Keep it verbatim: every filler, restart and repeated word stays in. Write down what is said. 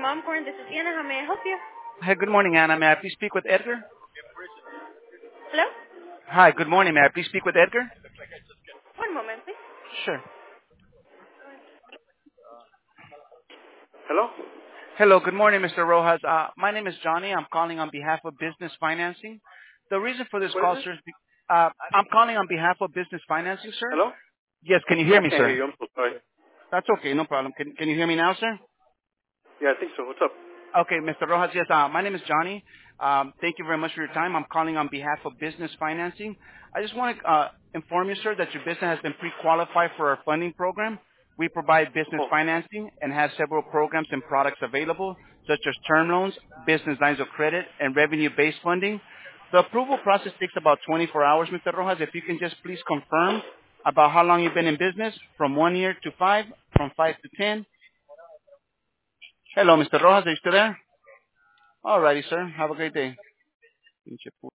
Momcorn. This is Anna. How may I help you? Hi, good morning, Anna. May I please speak with Edgar? Hello? Hi, good morning. May I please speak with Edgar? One moment, please. Sure. Hello? Hello, good morning, Mister Rojas. Uh, my name is Johnny. I'm calling on behalf of Business Financing. The reason for this What is call, this? sir, is be- uh, I'm calling on behalf of Business Financing, sir. Hello? Yes, can you hear I me, can't hear sir? you. I'm so sorry. That's okay, no problem. Can, can you hear me now, sir? Yeah, I think so. What's up? Okay, Mister Rojas, yes, uh, my name is Johnny. Um, thank you very much for your time. I'm calling on behalf of Business Financing. I just want to uh, inform you, sir, that your business has been pre-qualified for our funding program. We provide business Oh, financing and have several programs and products available, such as term loans, business lines of credit, and revenue-based funding. The approval process takes about twenty-four hours, Mister Rojas. If you can just please confirm about how long you've been in business, from one year to five, from five to ten. Hello, Mister Rojas, are you still there? All righty, sir. Have a great day. Pinche pu-